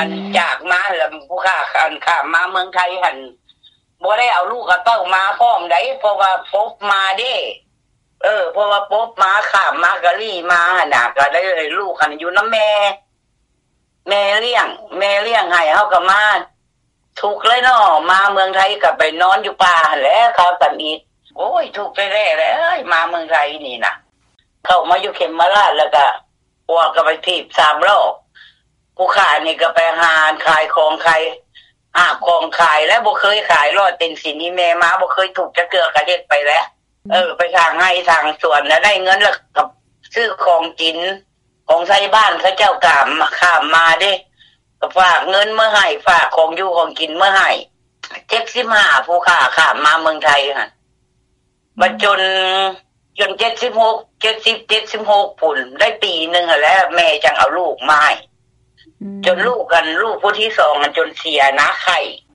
อันจากมาแล้วผู้ค้าอันข้ามมาเมืองไทยหันบ่ได้เอาลูกกระเต้ามาพร้อมได้เพราะว่าพบมาเด้เพราะว่าพบมาข้ามมากะลี่มาน่ะก็ได้ลูกหันอยู่นำแม่เลี้ยงให้เฮาก็มาทุกข์เลยเนาะมาเมืองไทยก็ไปนอนอยู่ป่าแล้วครับกันอีกโอ้ยทุกข์แท้ๆเลยมาเมืองไทยนี่น่ะเข้ามาอยู่เขมราชแล้วก็ออกก็ไปถีบ3รอบผู้ค้านี่ก็ไปหาขายของขายของขายแล้วบ่เคยขายรอดเป็นสินนี่แม่มาบ่เคยถูกจะเกือกระเฮ็ดไปแล้วไปทางให้ทางสวนแล้วได้เงินแล้วกับซื้อของกินของใช้บ้านเขาเจ้ากามข้ามมาเด้ก็ฝากเงินเมื่อให้ฝากของอยู่ของกินเมื่อให้75ผู้ค้าข้ามมาเมืองไทยหั่นบัดจน76พุ่นได้ปีนึงแล้วแม่จังเอาลูกมาให้จนลูกผู้ที่2จนเสียนะไข้